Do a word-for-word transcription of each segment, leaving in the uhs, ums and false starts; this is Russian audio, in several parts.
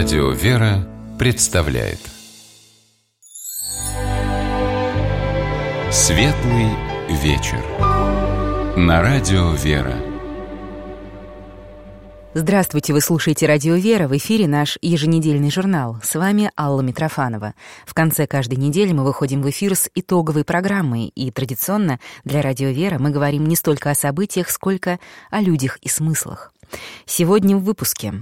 Радио «Вера» представляет Светлый вечер на Радио «Вера». Здравствуйте, вы слушаете «Радио Вера», в эфире наш еженедельный журнал. С вами Алла Митрофанова. В конце каждой недели мы выходим в эфир с итоговой программой, и традиционно для «Радио Вера» мы говорим не столько о событиях, сколько о людях и смыслах. Сегодня в выпуске.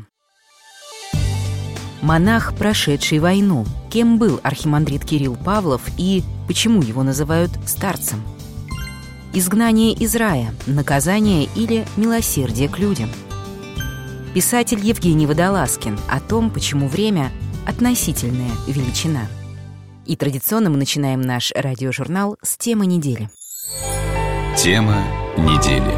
Монах, прошедший войну. Кем был архимандрит Кирилл Павлов и почему его называют старцем? Изгнание из рая, наказание или милосердие к людям? Писатель Евгений Водолазкин о том, почему время – относительная величина. И традиционно мы начинаем наш радиожурнал с темы недели. Тема недели.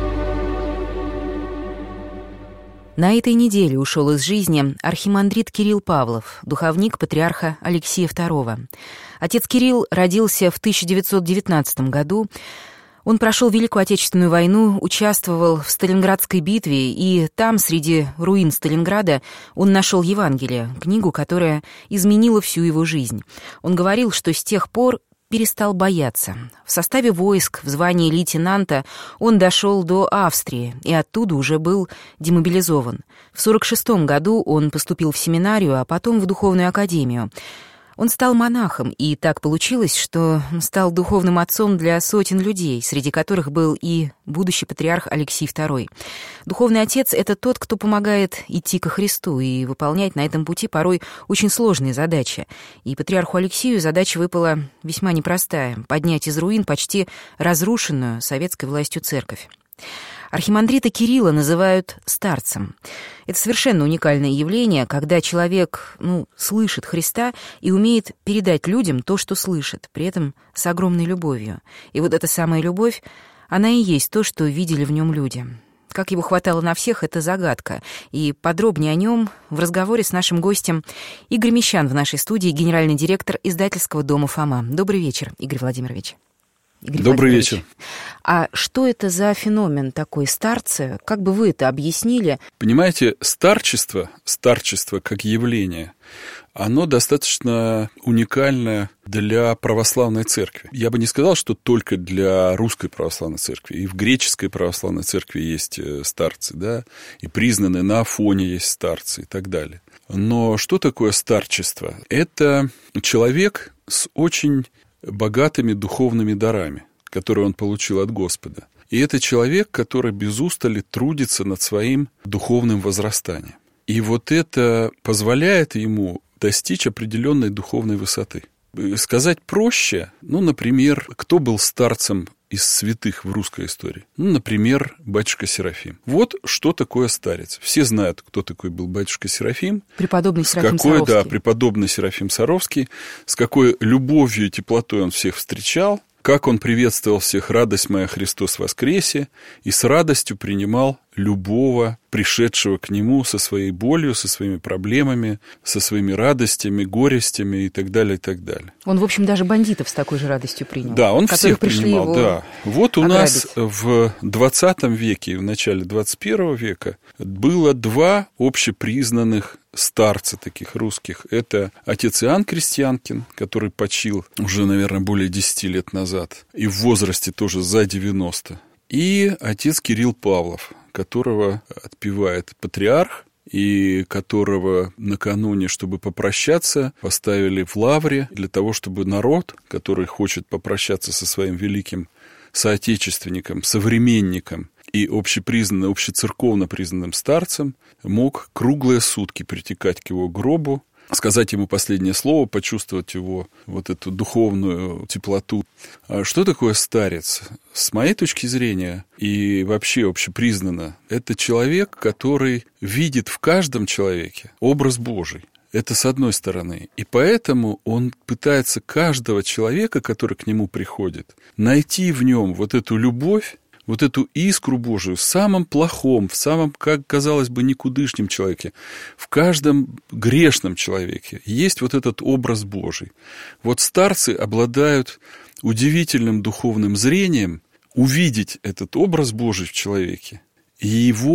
На этой неделе ушел из жизни архимандрит Кирилл Павлов, духовник патриарха Алексия второго. Отец Кирилл родился в тысяча девятьсот девятнадцатом году. Он прошел Великую Отечественную войну, участвовал в Сталинградской битве, и там, среди руин Сталинграда, он нашел Евангелие, книгу, которая изменила всю его жизнь. Он говорил, что с тех пор перестал бояться. В составе войск, в звании лейтенанта, он дошел до Австрии и оттуда уже был демобилизован. В сорок шестом году он поступил в семинарию, а потом в духовную академию. Он стал монахом, и так получилось, что стал духовным отцом для сотен людей, среди которых был и будущий патриарх Алексий второй. Духовный отец — это тот, кто помогает идти ко Христу и выполнять на этом пути порой очень сложные задачи. И патриарху Алексию задача выпала весьма непростая — поднять из руин почти разрушенную советской властью церковь. Архимандрита Кирилла называют старцем. Это совершенно уникальное явление, когда человек, ну, слышит Христа и умеет передать людям то, что слышит, при этом с огромной любовью. И вот эта самая любовь, она и есть то, что видели в нем люди. Как его хватало на всех, это загадка. И подробнее о нем в разговоре с нашим гостем Игорь Мещан в нашей студии, генеральный директор издательского дома «Фома». Добрый вечер, Игорь Владимирович. Игорь Добрый вечер. А что это за феномен такой старцы? Как бы вы это объяснили? Понимаете, старчество, старчество как явление, оно достаточно уникальное для православной церкви. Я бы не сказал, что только для русской православной церкви. И в греческой православной церкви есть старцы, да, и признанные на Афоне есть старцы и так далее. Но что такое старчество? Это человек с очень богатыми духовными дарами, которые он получил от Господа. И это человек, который без устали трудится над своим духовным возрастанием. И вот это позволяет ему достичь определенной духовной высоты. Сказать проще, ну, например, кто был старцем из святых в русской истории? Ну, например, батюшка Серафим. Вот что такое старец. Все знают, кто такой был батюшка Серафим. Преподобный Серафим какой, Саровский. Да, преподобный Серафим Саровский. С какой любовью и теплотой он всех встречал. Как он приветствовал всех: «Радость моя, Христос воскресе», и с радостью принимал любого пришедшего к нему со своей болью, со своими проблемами, со своими радостями, горестями и так далее, и так далее. Он, в общем, даже бандитов с такой же радостью принял. Да, он всех принимал, да. Вот у ограбить. нас в двадцатом веке и в начале двадцать первого века было два общепризнанных старца таких русских. Это отец Иоанн Крестьянкин, который почил уже, наверное, более десяти лет назад, и в возрасте тоже за девяносто. И отец Кирилл Павлов, которого отпевает патриарх, и которого накануне, чтобы попрощаться, поставили в лавре для того, чтобы народ, который хочет попрощаться со своим великим соотечественником, современником и общепризнанным, общецерковно признанным старцем, мог круглые сутки притекать к его гробу, сказать ему последнее слово, почувствовать его вот эту духовную теплоту. А что такое старец? С моей точки зрения, и вообще общепризнанно, это человек, который видит в каждом человеке образ Божий. Это с одной стороны. И поэтому он пытается каждого человека, который к нему приходит, найти в нем вот эту любовь, вот эту искру Божию в самом плохом, в самом, как казалось бы, никудышнем человеке, в каждом грешном человеке есть вот этот образ Божий. Вот старцы обладают удивительным духовным зрением увидеть этот образ Божий в человеке и его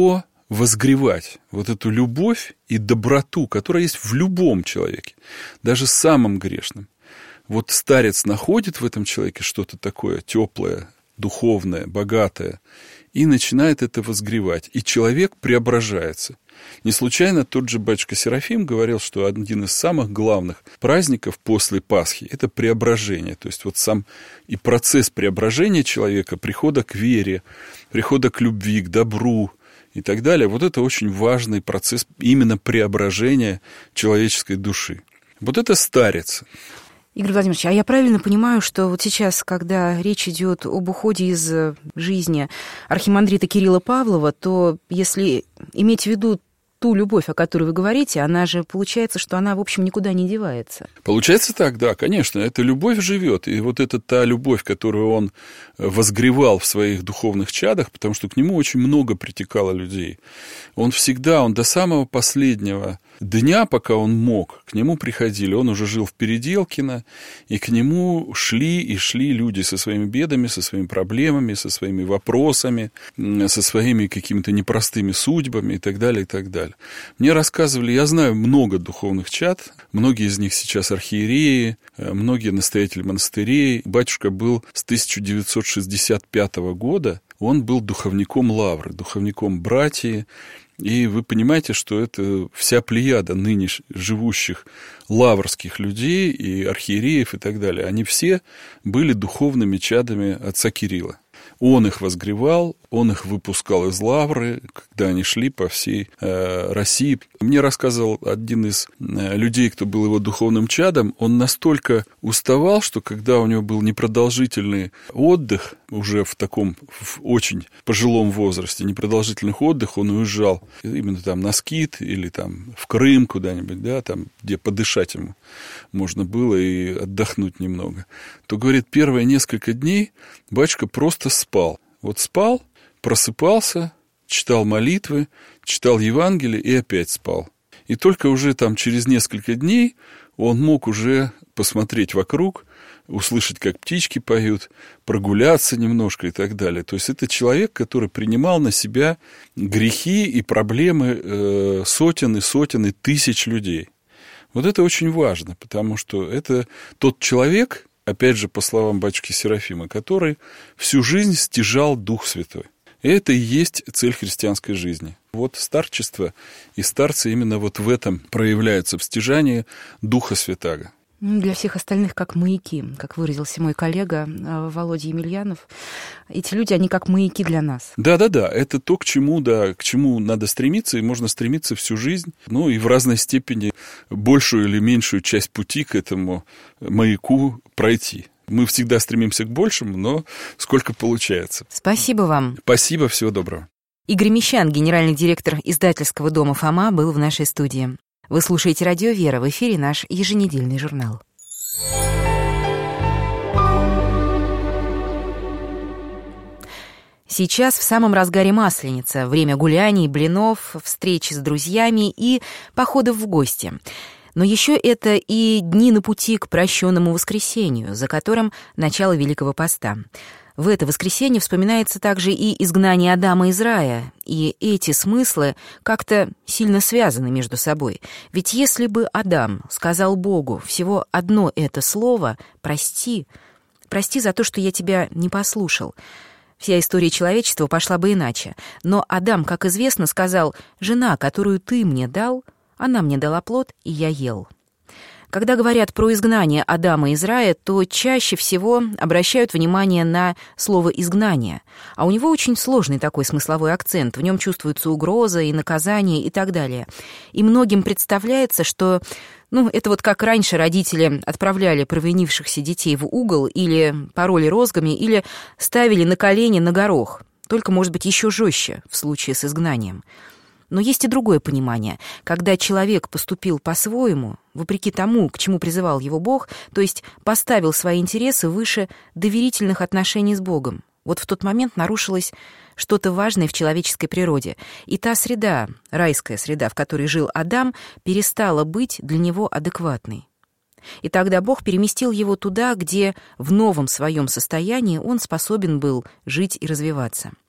возгревать вот эту любовь и доброту, которая есть в любом человеке, даже самом грешном. Вот старец находит в этом человеке что-то такое теплое, духовное, богатое, и начинает это возгревать, и человек преображается. Не случайно тот же батюшка Серафим говорил, что один из самых главных праздников после Пасхи – это преображение. То есть вот сам и процесс преображения человека, прихода к вере, прихода к любви, к добру и так далее, вот это очень важный процесс именно преображения человеческой души. Вот это старец. Игорь Владимирович, а я правильно понимаю, что вот сейчас, когда речь идет об уходе из жизни архимандрита Кирилла Павлова, то если иметь в виду ту любовь, о которой вы говорите, она же, получается, что она, в общем, никуда не девается. Получается так, да, конечно, эта любовь живет, и вот это та любовь, которую он возгревал в своих духовных чадах, потому что к нему очень много притекало людей. Он всегда, он до самого последнего дня, пока он мог, к нему приходили. Он уже жил в Переделкино, и к нему шли и шли люди со своими бедами, со своими проблемами, со своими вопросами, со своими какими-то непростыми судьбами и так далее, и так далее. Мне рассказывали, я знаю много духовных чад, многие из них сейчас архиереи, многие настоятели монастырей. Батюшка был с тысяча девятьсот шестьдесят пятого года, он был духовником Лавры, духовником братьи. И вы понимаете, что это вся плеяда ныне живущих лаврских людей и архиереев и так далее. Они все были духовными чадами отца Кирилла. Он их возгревал, он их выпускал из лавры, когда они шли по всей э, России. Мне рассказывал один из э, людей, кто был его духовным чадом, он настолько уставал, что когда у него был непродолжительный отдых, уже в таком в очень пожилом возрасте, непродолжительный отдых, он уезжал именно там на Скит или там в Крым куда-нибудь, да, там, где подышать ему можно было и отдохнуть немного, то, говорит, первые несколько дней батюшка просто спал. Вот спал, просыпался, читал молитвы, читал Евангелие и опять спал. И только уже там через несколько дней он мог уже посмотреть вокруг, услышать, как птички поют, прогуляться немножко и так далее. То есть это человек, который принимал на себя грехи и проблемы э, сотен и сотен и тысяч людей. Вот это очень важно, потому что это тот человек, опять же, по словам батюшки Серафима, который всю жизнь стяжал Дух Святой. И это и есть цель христианской жизни. Вот старчество и старцы именно вот в этом проявляются, в стяжании Духа Святаго. Для всех остальных как маяки, как выразился мой коллега Володя Емельянов. Эти люди, они как маяки для нас. Да-да-да, это то, к чему, да, к чему надо стремиться, и можно стремиться всю жизнь, ну и в разной степени большую или меньшую часть пути к этому маяку пройти. Мы всегда стремимся к большему, но сколько получается. Спасибо вам. Спасибо, всего доброго. Игорь Мещан, генеральный директор издательского дома «Фома», был в нашей студии. Вы слушаете «Радио Вера», в эфире наш еженедельный журнал. Сейчас в самом разгаре Масленица, время гуляний, блинов, встреч с друзьями и походов в гости. Но еще это и дни на пути к прощенному воскресенью, за которым начало Великого Поста. В это воскресенье вспоминается также и изгнание Адама из рая, и эти смыслы как-то сильно связаны между собой. Ведь если бы Адам сказал Богу всего одно это слово «прости», «прости за то, что я тебя не послушал», вся история человечества пошла бы иначе. Но Адам, как известно, сказал: «Жена, которую ты мне дал, она мне дала плод, и я ел». Когда говорят про изгнание Адама из рая, то чаще всего обращают внимание на слово «изгнание». А у него очень сложный такой смысловой акцент. В нем чувствуется угроза и наказание и так далее. И многим представляется, что ну, это вот как раньше родители отправляли провинившихся детей в угол или пороли розгами, или ставили на колени на горох. Только, может быть, еще жестче в случае с изгнанием. Но есть и другое понимание, когда человек поступил по-своему, вопреки тому, к чему призывал его Бог, то есть поставил свои интересы выше доверительных отношений с Богом. Вот в тот момент нарушилось что-то важное в человеческой природе, и та среда, райская среда, в которой жил Адам, перестала быть для него адекватной. И тогда Бог переместил его туда, где в новом своем состоянии он способен был жить и развиваться.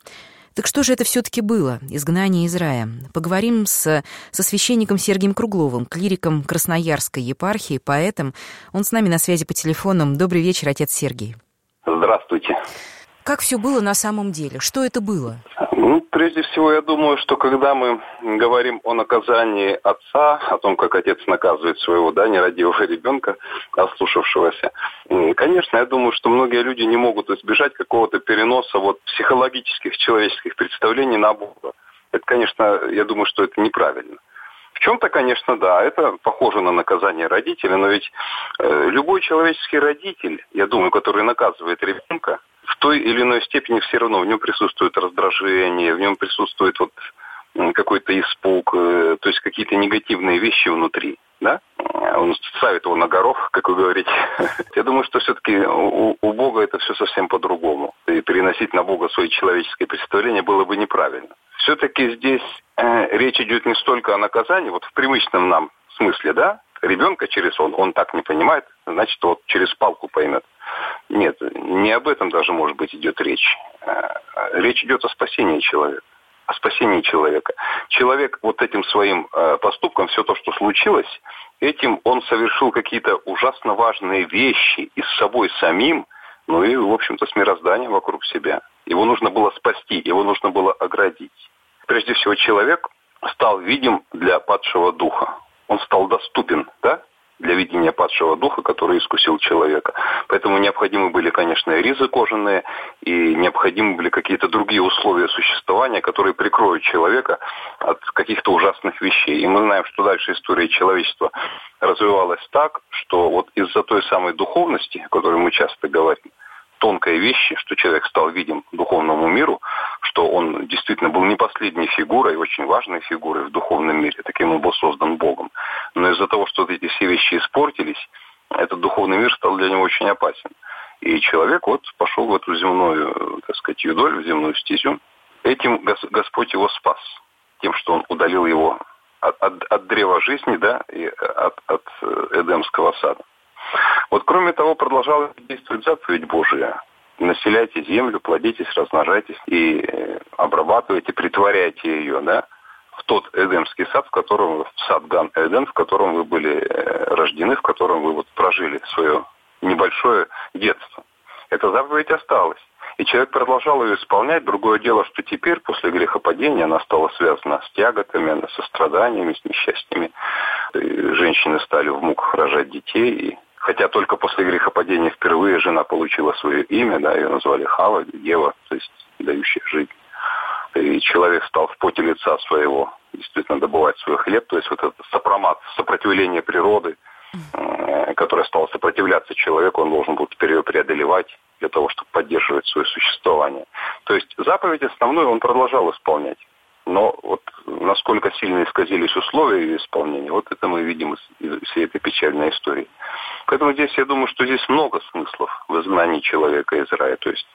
Так что же это все-таки было, изгнание из рая? Поговорим с, со священником Сергием Кругловым, клириком Красноярской епархии, поэтом. Он с нами на связи по телефону. Добрый вечер, отец Сергий. Здравствуйте. Как все было на самом деле? Что это было? Ну, прежде всего, я думаю, что когда мы говорим о наказании отца, о том, как отец наказывает своего, да, нерадивого ребенка, ослушавшегося, конечно, я думаю, что многие люди не могут избежать какого-то переноса вот психологических, человеческих представлений на Бога. Это, конечно, я думаю, что это неправильно. В чем-то, конечно, да, это похоже на наказание родителя, но ведь э, любой человеческий родитель, я думаю, который наказывает ребенка, в той или иной степени все равно в нем присутствует раздражение, в нем присутствует вот какой-то испуг, э, то есть какие-то негативные вещи внутри, да? Он ставит его на горох, как вы говорите. Я думаю, что все-таки у, у Бога это все совсем по-другому. И переносить на Бога свои человеческие представления было бы неправильно. Все-таки здесь э, речь идет не столько о наказании, вот в привычном нам смысле, да, ребенка через он, он так не понимает, значит, вот через палку поймет. Нет, не об этом даже, может быть, идет речь. Э, речь идет о спасении человека. О спасении человека. Человек вот этим своим э, поступком, все то, что случилось, этим он совершил какие-то ужасно важные вещи и с собой самим, ну и, в общем-то, с мирозданием вокруг себя. Его нужно было спасти, его нужно было оградить. Прежде всего, человек стал видим для падшего духа. Он стал доступен, да, для видения падшего духа, который искусил человека. Поэтому необходимы были, конечно, ризы кожаные, и необходимы были какие-то другие условия существования, которые прикроют человека от каких-то ужасных вещей. И мы знаем, что дальше история человечества развивалась так, что вот из-за той самой духовности, о которой мы часто говорим, тонкой вещи, что человек стал видим духовному миру, что он действительно был не последней фигурой, очень важной фигурой в духовном мире, таким он был создан Богом. Но из-за того, что эти все вещи испортились, этот духовный мир стал для него очень опасен. И человек вот пошел в эту земную, так сказать, юдоль, в земную стезю. Этим Господь его спас, тем, что он удалил его от, от, от древа жизни, да, и от, от Эдемского сада. Вот кроме того, продолжала действовать заповедь Божия. Населяйте землю, плодитесь, размножайтесь и обрабатывайте, притворяйте ее, да, в тот Эдемский сад, в котором, в сад Ган-Эден, в котором вы были рождены, в котором вы вот прожили свое небольшое детство. Эта заповедь осталась. И человек продолжал ее исполнять. Другое дело, что теперь, после грехопадения, она стала связана с тяготами, со страданиями, с несчастьями. И женщины стали в муках рожать детей. И хотя только после грехопадения впервые жена получила свое имя, да, ее назвали Хава, Ева, то есть дающая жизнь. И человек стал в поте лица своего действительно добывать свой хлеб. То есть вот этот сопромат, сопротивление природы, которое стало сопротивляться человеку, он должен был теперь ее преодолевать для того, чтобы поддерживать свое существование. То есть заповедь основную он продолжал исполнять. Но вот насколько сильно исказились условия ее исполнения, вот это мы видим из всей этой печальной истории. Поэтому здесь, я думаю, что здесь много смыслов в изгнании человека из рая. То есть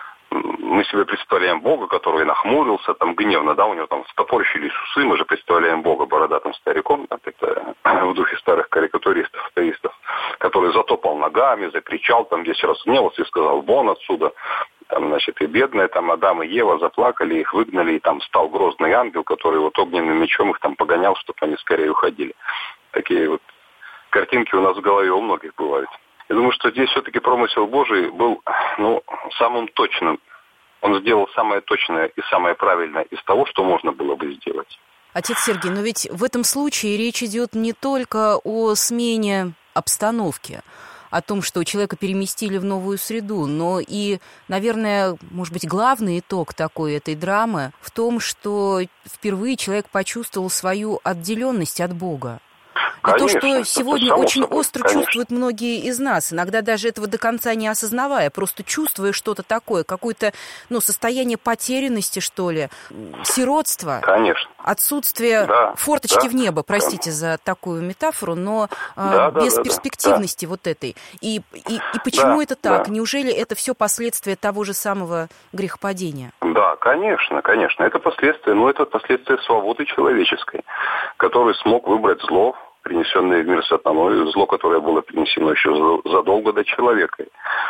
мы себе представляем Бога, который нахмурился, там гневно, да, у него там стопорщились усы, мы же представляем Бога бородатым стариком, да, это в духе старых карикатуристов, атеистов, который затопал ногами, закричал, там здесь разгневался и сказал: вон отсюда. Там, значит, и бедные, там Адам и Ева заплакали, их выгнали, и там стал грозный ангел, который вот огненным мечом их там погонял, чтобы они скорее уходили. Такие вот картинки у нас в голове у многих бывают. Я думаю, что здесь все-таки промысел Божий был, ну, самым точным. Он сделал самое точное и самое правильное из того, что можно было бы сделать. Отец Сергий, но ведь в этом случае речь идет не только о смене обстановки, о том, что человека переместили в новую среду, но и, наверное, может быть, главный итог такой этой драмы в том, что впервые человек почувствовал свою отделенность от Бога. И Конечно, то, что сегодня очень собой, остро конечно. чувствуют многие из нас, иногда даже этого до конца не осознавая, просто чувствуя что-то такое, какое-то, ну, состояние потерянности, что ли, сиротства, Конечно. отсутствие Да, форточки да, в небо, простите да. за такую метафору, но да, а, да, без да, перспективности да. вот этой. И, и, и почему Да, это так? да. Неужели это все последствия того же самого грехопадения? Да, конечно, конечно. Это последствия, но это последствия свободы человеческой, который смог выбрать зло, принесенное в мир сатаной, зло, которое было принесено еще задолго до человека.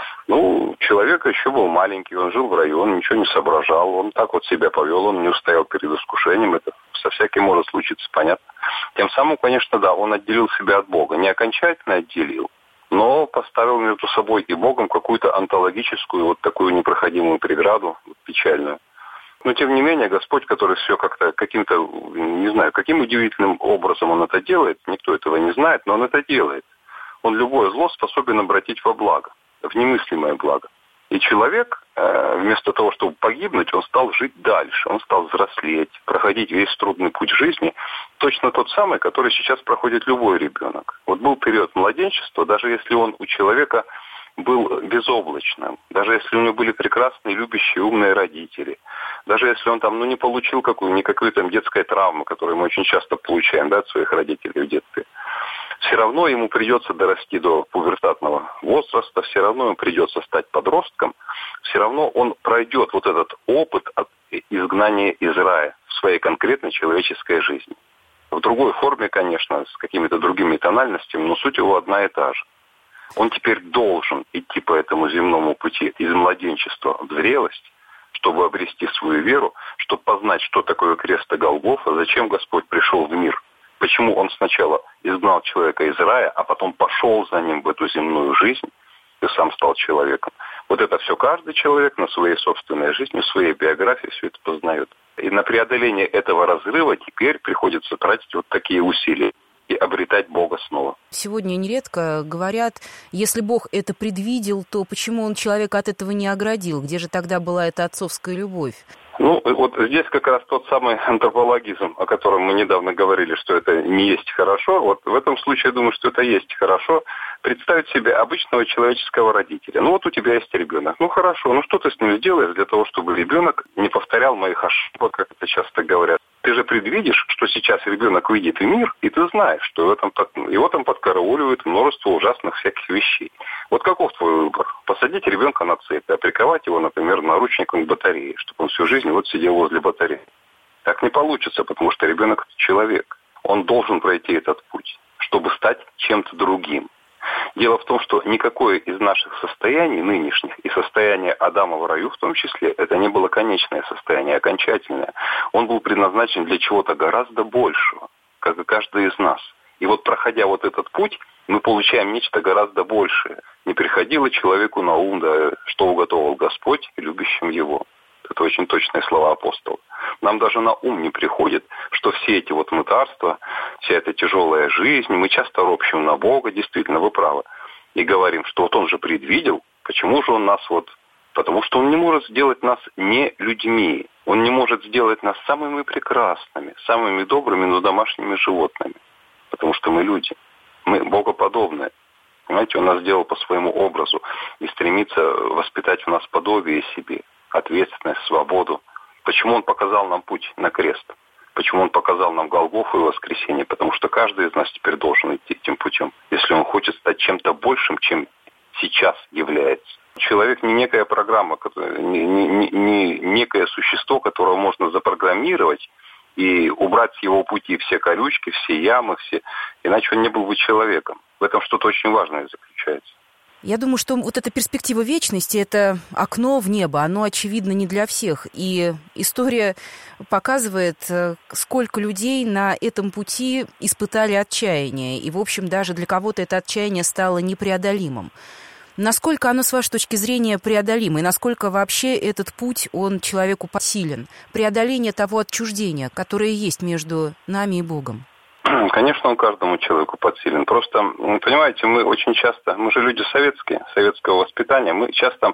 Ну, человек еще был маленький, он жил в раю, он ничего не соображал, он так вот себя повел, он не устоял перед искушением, это со всяким может случиться, понятно. Тем самым, конечно, да, он отделил себя от Бога, не окончательно отделил, но поставил между собой и Богом какую-то онтологическую, вот такую непроходимую преграду, печальную. Но, тем не менее, Господь, который все как-то каким-то, не знаю, каким удивительным образом Он это делает, никто этого не знает, но Он это делает. Он любое зло способен обратить во благо, в немыслимое благо. И человек, вместо того, чтобы погибнуть, он стал жить дальше, он стал взрослеть, проходить весь трудный путь жизни, точно тот самый, который сейчас проходит любой ребенок. Вот был период младенчества, даже если он у человека был безоблачным, даже если у него были прекрасные, любящие, умные родители, даже если он там, ну, не получил какую, никакой там детской травмы, которую мы очень часто получаем, да, от своих родителей в детстве, все равно ему придется дорасти до пубертатного возраста, все равно ему придется стать подростком, все равно он пройдет вот этот опыт от изгнания из рая в своей конкретной человеческой жизни. В другой форме, конечно, с какими-то другими тональностями, но суть его одна и та же. Он теперь должен идти по этому земному пути из младенчества в зрелость, чтобы обрести свою веру, чтобы познать, что такое крест и Голгофа, зачем Господь пришел в мир, почему Он сначала изгнал человека из рая, а потом пошел за ним в эту земную жизнь и сам стал человеком. Вот это все каждый человек на своей собственной жизни, в своей биографии все это познает. И на преодоление этого разрыва теперь приходится тратить вот такие усилия и обретать Бога снова. Сегодня нередко говорят, если Бог это предвидел, то почему Он человека от этого не оградил? Где же тогда была эта отцовская любовь? Ну, вот здесь как раз тот самый антропологизм, о котором мы недавно говорили, что это не есть хорошо. Вот в этом случае я думаю, что это есть хорошо. Представить себе обычного человеческого родителя. Ну, вот у тебя есть ребенок. Ну, хорошо, ну что ты с ним сделаешь для того, чтобы ребенок не повторял моих ошибок, как это часто говорят? Ты же предвидишь, что сейчас ребенок выйдет в мир, и ты знаешь, что в этом, его там подкарауливает множество ужасных всяких вещей. Вот каков твой выбор? Посадить ребенка на цепь, а приковать его, например, наручником к батарее, чтобы он всю жизнь вот сидел возле батареи. Так не получится, потому что ребенок – человек. Он должен пройти этот путь, чтобы стать чем-то другим. Дело в том, что никакое из наших состояний нынешних, и состояние Адама в раю в том числе, это не было конечное состояние, окончательное. Он был предназначен для чего-то гораздо большего, как и каждый из нас. И вот проходя вот этот путь, мы получаем нечто гораздо большее. Не приходило человеку на ум, да, что уготовил Господь любящим его. Это очень точные слова апостола. Нам даже на ум не приходит, что все эти вот мытарства, вся эта тяжелая жизнь, мы часто ропщим на Бога, действительно, вы правы, и говорим, что вот Он же предвидел, почему же Он нас вот... Потому что Он не может сделать нас не людьми, Он не может сделать нас самыми прекрасными, самыми добрыми, но домашними животными, потому что мы люди, мы богоподобные. Понимаете, Он нас сделал по своему образу и стремится воспитать в нас подобие себе, ответственность, свободу. Почему Он показал нам путь на крест? Почему Он показал нам Голгофу и воскресение? Потому что каждый из нас теперь должен идти этим путем, если он хочет стать чем-то большим, чем сейчас является. Человек не некая программа, не, не, не некое существо, которое можно запрограммировать и убрать с его пути все колючки, все ямы, все, иначе он не был бы человеком. В этом что-то очень важное заключается. Я думаю, что вот эта перспектива вечности, это окно в небо, оно очевидно не для всех. И история показывает, сколько людей на этом пути испытали отчаяние. И, в общем, даже для кого-то это отчаяние стало непреодолимым. Насколько оно, с вашей точки зрения, преодолимо? И насколько вообще этот путь, он человеку посилен? Преодоление того отчуждения, которое есть между нами и Богом. Конечно, он каждому человеку подсилен. Просто, понимаете, мы очень часто, мы же люди советские, советского воспитания, мы часто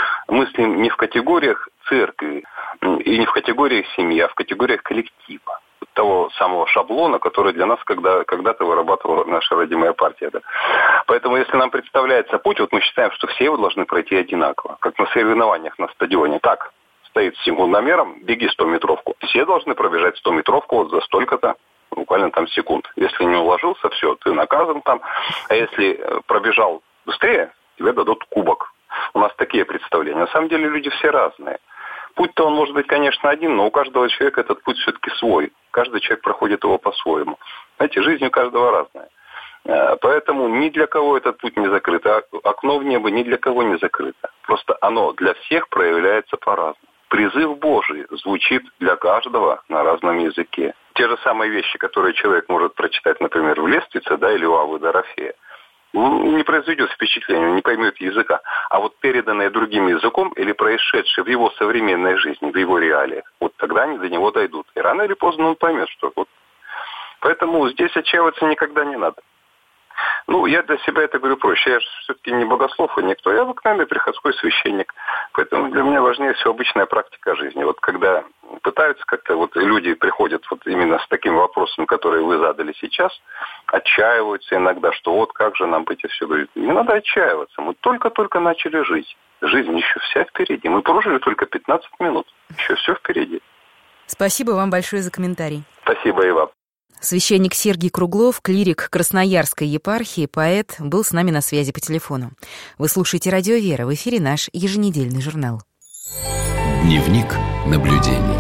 мыслим не в категориях церкви и не в категориях семьи, а в категориях коллектива. Того самого шаблона, который для нас когда, когда-то вырабатывала наша родимая партия. Да. Поэтому, если нам представляется путь, вот мы считаем, что все его должны пройти одинаково, как на соревнованиях на стадионе. Так, стоит секундомером, беги сто-метровку. Все должны пробежать сто-метровку вот за столько-то, буквально там секунд. Если не уложился, все, ты наказан там. А если пробежал быстрее, тебе дадут кубок. У нас такие представления. На самом деле люди все разные. Путь-то он может быть, конечно, один, но у каждого человека этот путь все-таки свой. Каждый человек проходит его по-своему. Знаете, жизнь у каждого разная. Поэтому ни для кого этот путь не закрыт, а окно в небо ни для кого не закрыто. Просто оно для всех проявляется по-разному. Призыв Божий звучит для каждого на разном языке. Те же самые вещи, которые человек может прочитать, например, в Лествице, да, или у Аввы Дорофея, не произведет впечатления, не поймет языка. А вот переданные другим языком или происшедшие в его современной жизни, в его реалиях, вот тогда они до него дойдут. И рано или поздно он поймет, что вот. Поэтому здесь отчаиваться никогда не надо. Ну, я для себя это говорю проще. Я же все-таки не богослов и никто. Я обыкновенный приходской священник. Поэтому для меня важнее всего обычная практика жизни. Вот когда пытаются как-то, вот люди приходят вот именно с таким вопросом, который вы задали сейчас, отчаиваются иногда, что вот как же нам быть и все. Говорит, не надо отчаиваться. Мы только-только начали жить. Жизнь еще вся впереди. Мы прожили только пятнадцать минут. Еще все впереди. Спасибо вам большое за комментарий. Спасибо и вам. Священник Сергий Круглов, клирик Красноярской епархии, поэт, был с нами на связи по телефону. Вы слушаете «Радио Вера», в эфире наш еженедельный журнал. Дневник наблюдений.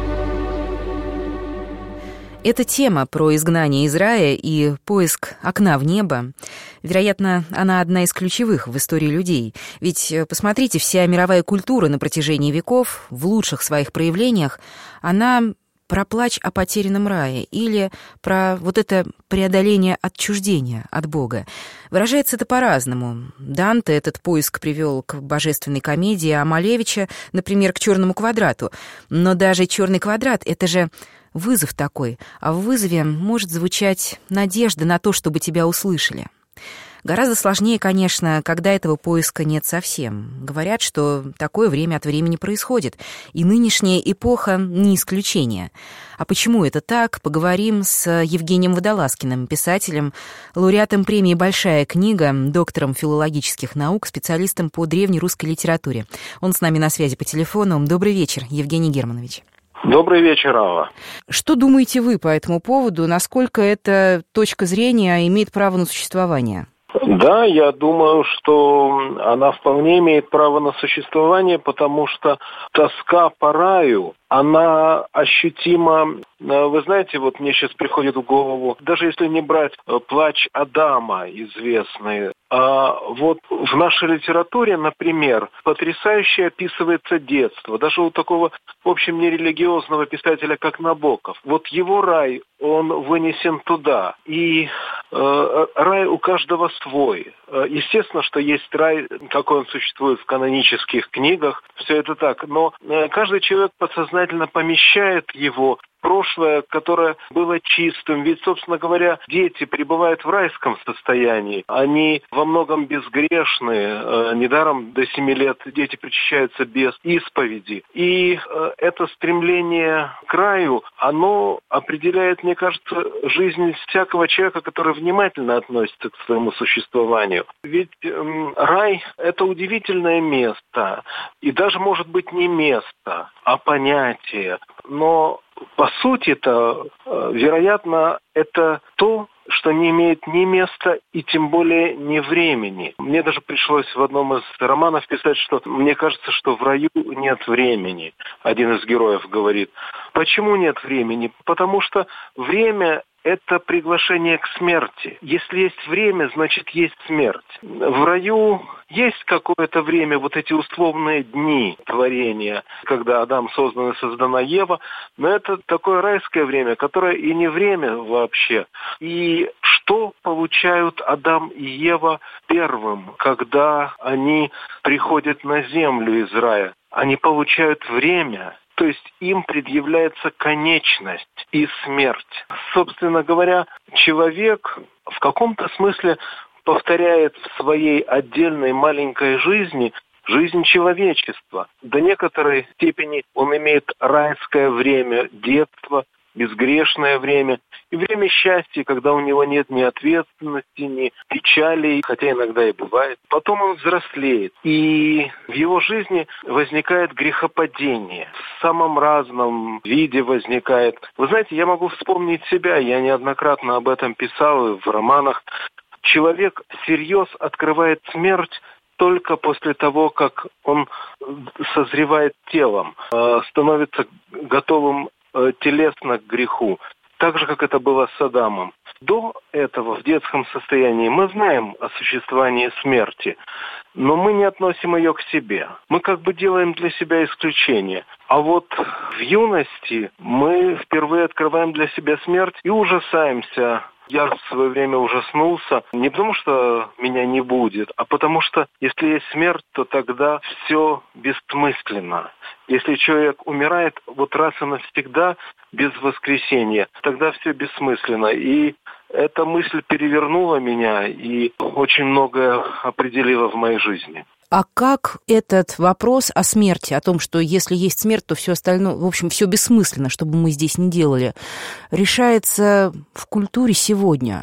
Эта тема про изгнание из рая и поиск окна в небо, вероятно, она одна из ключевых в истории людей. Ведь, посмотрите, вся мировая культура на протяжении веков, в лучших своих проявлениях, она про плач о потерянном рае или про вот это преодоление отчуждения от Бога. Выражается это по-разному. Данте этот поиск привел к божественной комедии, а Малевича, например, к «Черному квадрату». Но даже «Черный квадрат» — это же вызов такой, а в вызове может звучать надежда на то, чтобы тебя услышали. Гораздо сложнее, конечно, когда этого поиска нет совсем. Говорят, что такое время от времени происходит, и нынешняя эпоха не исключение. А почему это так, поговорим с Евгением Водолазкиным, писателем, лауреатом премии «Большая книга», доктором филологических наук, специалистом по древнерусской литературе. Он с нами на связи по телефону. Добрый вечер, Евгений Германович. Добрый вечер, Алла. Что думаете вы по этому поводу? Насколько эта точка зрения имеет право на существование? Да, я думаю, что она вполне имеет право на существование, потому что тоска по раю, она ощутима. Вы знаете, вот мне сейчас приходит в голову, даже если не брать «Плач Адама» известный, а вот в нашей литературе, например, потрясающе описывается детство. Даже у такого, в общем, нерелигиозного писателя, как Набоков. Вот его рай, он вынесен туда. И э, рай у каждого свой. Естественно, что есть рай, какой он существует в канонических книгах. Все это так. Но каждый человек подсознательно помещает его прошлое, которое было чистым. Ведь, собственно говоря, дети пребывают в райском состоянии. Они во многом безгрешны. Недаром до семи лет дети причащаются без исповеди. И это стремление к раю, оно определяет, мне кажется, жизнь всякого человека, который внимательно относится к своему существованию. Ведь эм, рай – это удивительное место. И даже, может быть, не место, а понятие. Но по сути-то, вероятно, это то, что не имеет ни места и тем более ни времени. Мне даже пришлось в одном из романов писать, что мне кажется, что в раю нет времени. Один из героев говорит. Почему нет времени? Потому что время – это приглашение к смерти. Если есть время, значит, есть смерть. В раю есть какое-то время, вот эти условные дни творения, когда Адам создан и создана Ева, но это такое райское время, которое и не время вообще. И что получают Адам и Ева первым, когда они приходят на землю из рая? Они получают время. То есть им предъявляется конечность и смерть. Собственно говоря, человек в каком-то смысле повторяет в своей отдельной маленькой жизни жизнь человечества. До некоторой степени он имеет райское время детства, безгрешное время и время счастья, когда у него нет ни ответственности, ни печали, хотя иногда и бывает. Потом он взрослеет, и в его жизни возникает грехопадение. В самом разном виде возникает. Вы знаете, я могу вспомнить себя, я неоднократно об этом писал в романах. Человек всерьез открывает смерть только после того, как он созревает телом, становится готовым телесно к греху. Так же, как это было с Адамом. До этого, в детском состоянии, мы знаем о существовании смерти, но мы не относим ее к себе. Мы как бы делаем для себя исключение. А вот в юности мы впервые открываем для себя смерть и ужасаемся. Я в свое время ужаснулся не потому, что меня не будет, а потому что если есть смерть, то тогда все бессмысленно. Если человек умирает вот раз и навсегда без воскресения, тогда все бессмысленно. И эта мысль перевернула меня и очень многое определила в моей жизни. А как этот вопрос о смерти, о том, что если есть смерть, то все остальное, в общем, все бессмысленно, что бы мы здесь ни делали, решается в культуре сегодня?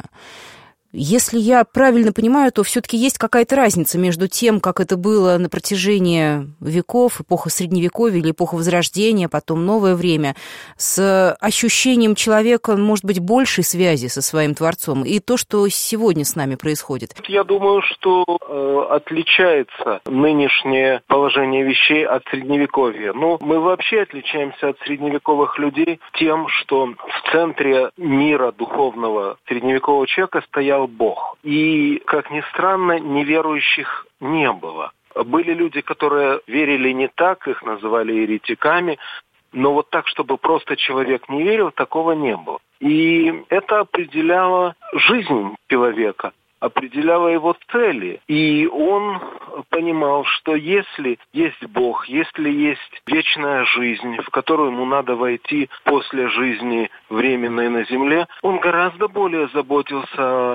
Если я правильно понимаю, то все-таки есть какая-то разница между тем, как это было на протяжении веков, эпоха Средневековья или эпоха Возрождения, потом новое время, с ощущением человека, может быть, большей связи со своим Творцом, и то, что сегодня с нами происходит. Я думаю, что э, отличается нынешнее положение вещей от Средневековья. Ну, мы вообще отличаемся от средневековых людей тем, что в центре мира духовного средневекового человека стоял Бог. И, как ни странно, неверующих не было. Были люди, которые верили не так, их называли еретиками, но вот так, чтобы просто человек не верил, такого не было. И это определяло жизнь человека, определяло его цели. И он понимал, что если есть Бог, если есть вечная жизнь, в которую ему надо войти после жизни временной на земле, он гораздо более заботился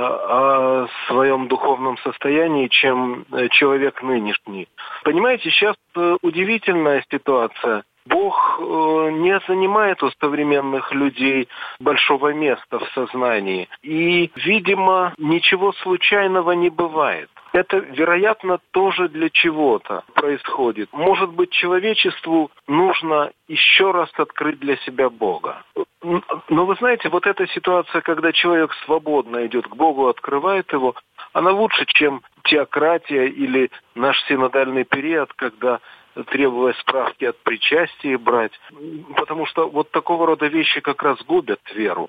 о своем духовном состоянии, чем человек нынешний. Понимаете, сейчас удивительная ситуация. Бог не занимает у современных людей большого места в сознании. И, видимо, ничего случайного не бывает. Это, вероятно, тоже для чего-то происходит. Может быть, человечеству нужно еще раз открыть для себя Бога. Но вы знаете, вот эта ситуация, когда человек свободно идет к Богу, открывает его, она лучше, чем теократия или наш синодальный период, когда требовалось справки от причастия брать, потому что вот такого рода вещи как раз губят веру.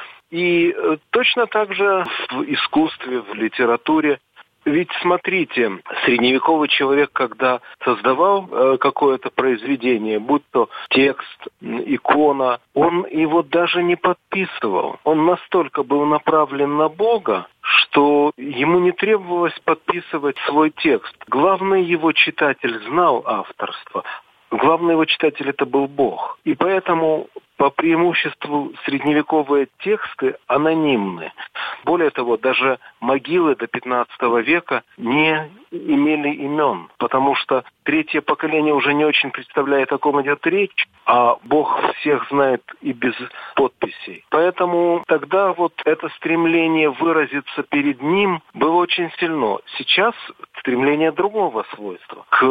И точно так же в искусстве, в литературе. Ведь смотрите, средневековый человек, когда создавал э, какое-то произведение, будь то текст, икона, он его даже не подписывал. Он настолько был направлен на Бога, что ему не требовалось подписывать свой текст. Главный его читатель знал авторство. Главный его читатель — это был Бог. И поэтому по преимуществу средневековые тексты анонимны. Более того, даже могилы до пятнадцатого века не имели имен, потому что третье поколение уже не очень представляет, о ком идет речь, а Бог всех знает и без подписей. Поэтому тогда вот это стремление выразиться перед Ним было очень сильно. Сейчас стремление другого свойства, к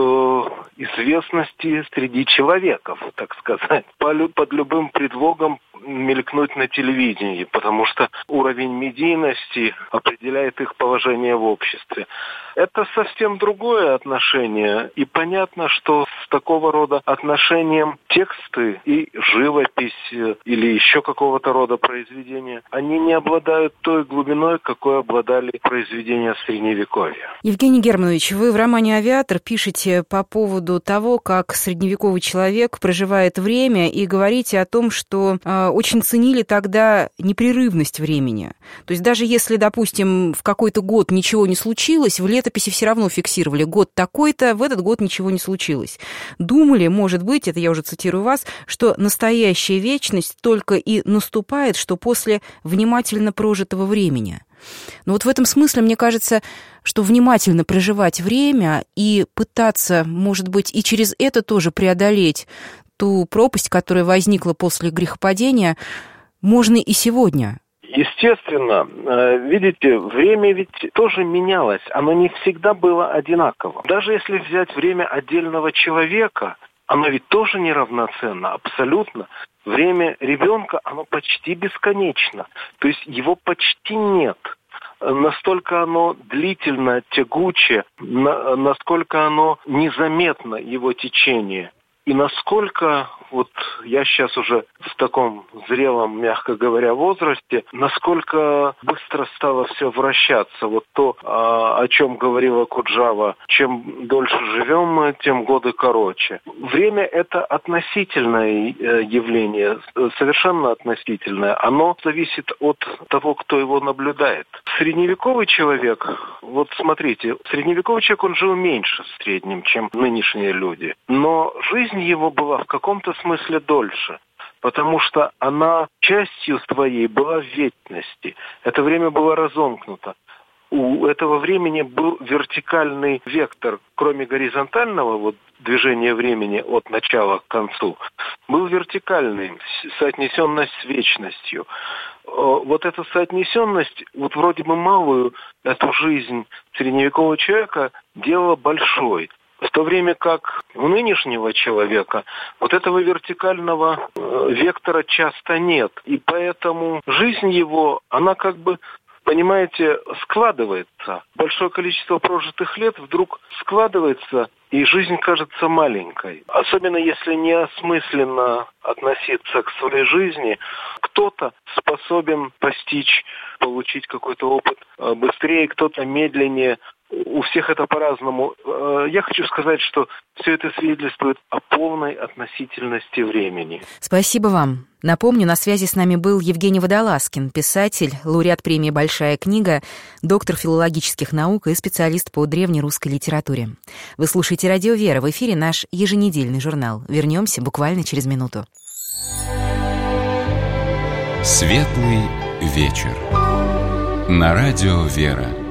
известности среди человеков, так сказать, под любым предлогом мелькнуть на телевидении, потому что уровень медийности определяет их положение в обществе. Это совсем другое отношение, и понятно, что с такого рода отношением тексты и живопись или еще какого-то рода произведения, они не обладают той глубиной, какой обладали произведения Средневековья. Евгений Германович, вы в романе «Авиатор» пишете по поводу того, как средневековый человек проживает время, и говорите о том, что э, очень ценили тогда непрерывность времени. То есть даже если, допустим, в какой-то год ничего не случилось, в летописи все равно фиксировали год такой-то, в этот год ничего не случилось. Думали, может быть, это я уже цитирую вас, что настоящая вечность только и наступает, что после внимательно прожитого времени. Но вот в этом смысле, мне кажется, что внимательно проживать время и пытаться, может быть, и через это тоже преодолеть ту пропасть, которая возникла после грехопадения, можно и сегодня. Естественно, видите, время ведь тоже менялось, оно не всегда было одинаково. Даже если взять время отдельного человека, оно ведь тоже неравноценно, абсолютно. Время ребенка, оно почти бесконечно, то есть его почти нет. Настолько оно длительно, тягуче, насколько оно незаметно, его течение. И насколько, вот я сейчас уже в таком зрелом, мягко говоря, возрасте, насколько быстро стало все вращаться. Вот то, о чем говорила Куджава, чем дольше живем мы, тем годы короче. Время – это относительное явление, совершенно относительное. Оно зависит от того, кто его наблюдает. Средневековый человек, вот смотрите, средневековый человек, он жил меньше в среднем, чем нынешние люди. Но жизнь его была в каком-то смысле дольше, потому что она частью своей была в вечности. Это время было разомкнуто. У этого времени был вертикальный вектор, кроме горизонтального вот, движения времени от начала к концу, был вертикальный, соотнесенность с вечностью. Вот эта соотнесенность, вот вроде бы малую, эту жизнь средневекового человека делала большой. В то время как у нынешнего человека вот этого вертикального э, вектора часто нет. И поэтому жизнь его, она как бы, понимаете, складывается. Большое количество прожитых лет вдруг складывается, и жизнь кажется маленькой. Особенно если неосмысленно относиться к своей жизни, кто-то способен постичь, получить какой-то опыт быстрее, кто-то медленнее. У всех это по-разному. Я хочу сказать, что все это свидетельствует о полной относительности времени. Спасибо вам. Напомню, на связи с нами был Евгений Водолазкин, писатель, лауреат премии «Большая книга», доктор филологических наук и специалист по древнерусской литературе. Вы слушаете «Радио Вера», в эфире наш еженедельный журнал. Вернемся буквально через минуту. Светлый вечер. На радио «Вера».